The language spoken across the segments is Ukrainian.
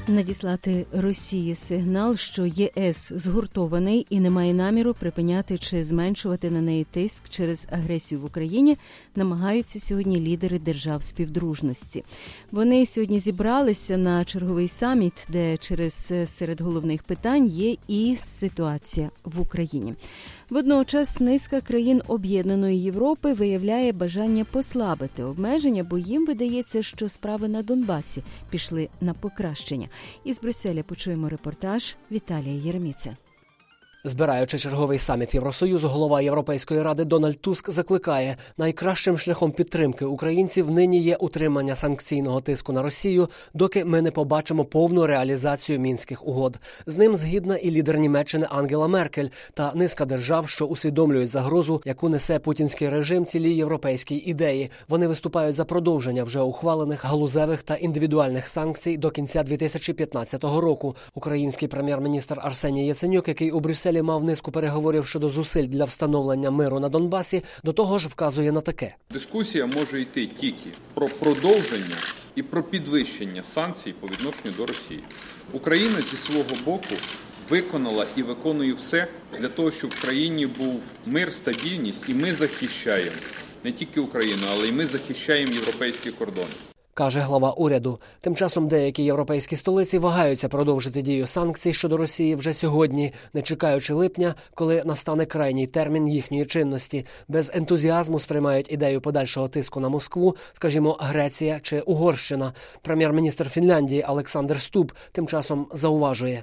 Надіслати Росії сигнал, що ЄС згуртований і не має наміру припиняти чи зменшувати на неї тиск через агресію в Україні, намагаються сьогодні лідери держав співдружності. Вони сьогодні зібралися на черговий саміт, де серед головних питань є і ситуація в Україні. Водночас низка країн Об'єднаної Європи виявляє бажання послабити обмеження, бо їм видається, що справи на Донбасі пішли на покращення. Із Брюсселя почуємо репортаж Віталія Єреміця. Збираючи черговий саміт Євросоюзу, голова Європейської ради Дональд Туск закликає, найкращим шляхом підтримки українців нині є утримання санкційного тиску на Росію, доки ми не побачимо повну реалізацію Мінських угод. З ним згідна і лідер Німеччини Ангела Меркель та низка держав, що усвідомлюють загрозу, яку несе путінський режим цілій європейській ідеї. Вони виступають за продовження вже ухвалених галузевих та індивідуальних санкцій до кінця 2015 року. Український прем'єр-міністр Арсеній Яценюк, який у Брюсселі мав низку переговорів щодо зусиль для встановлення миру на Донбасі, до того ж вказує на таке. Дискусія може йти тільки про продовження і про підвищення санкцій по відношенню до Росії. Україна зі свого боку виконала і виконує все для того, щоб в країні був мир, стабільність, і ми захищаємо не тільки Україну, але й ми захищаємо європейські кордони. Каже глава уряду. Тим часом деякі європейські столиці вагаються продовжити дію санкцій щодо Росії вже сьогодні, не чекаючи липня, коли настане крайній термін їхньої чинності. Без ентузіазму сприймають ідею подальшого тиску на Москву, скажімо, Греція чи Угорщина. Прем'єр-міністр Фінляндії Олександр Стуб тим часом зауважує.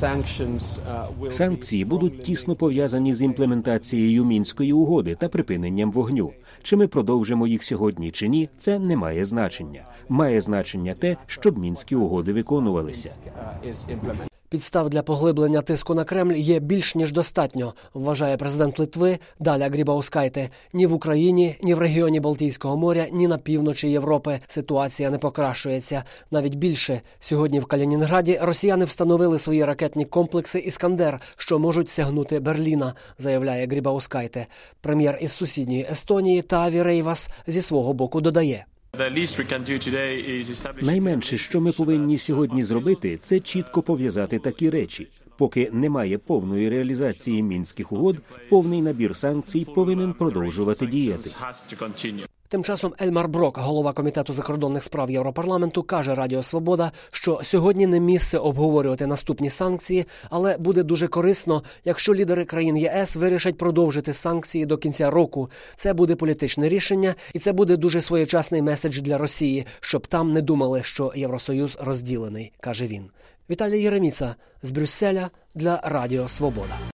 Санкції будуть тісно пов'язані з імплементацією Мінської угоди та припиненням вогню. Чи ми продовжимо їх сьогодні чи ні, це не має значення. Має значення те, щоб Мінські угоди виконувалися. Підстав для поглиблення тиску на Кремль є більш ніж достатньо, вважає президент Литви Даля Грібаускайте. Ні в Україні, ні в регіоні Балтійського моря, ні на півночі Європи ситуація не покращується. Навіть більше. Сьогодні в Калінінграді росіяни встановили свої ракетні комплекси «Іскандер», що можуть сягнути Берліна, заявляє Грібаускайте. Прем'єр із сусідньої Естонії Таави Рейвас зі свого боку додає. Найменше, що ми повинні сьогодні зробити, це чітко пов'язати такі речі. Поки немає повної реалізації Мінських угод, повний набір санкцій повинен продовжувати діяти. Тим часом Ельмар Брок, голова Комітету закордонних справ Європарламенту, каже Радіо Свобода, що сьогодні не місце обговорювати наступні санкції, але буде дуже корисно, якщо лідери країн ЄС вирішать продовжити санкції до кінця року. Це буде політичне рішення, і це буде дуже своєчасний меседж для Росії, щоб там не думали, що Євросоюз розділений, каже він. Віталій Єреміца з Брюсселя для Радіо Свобода.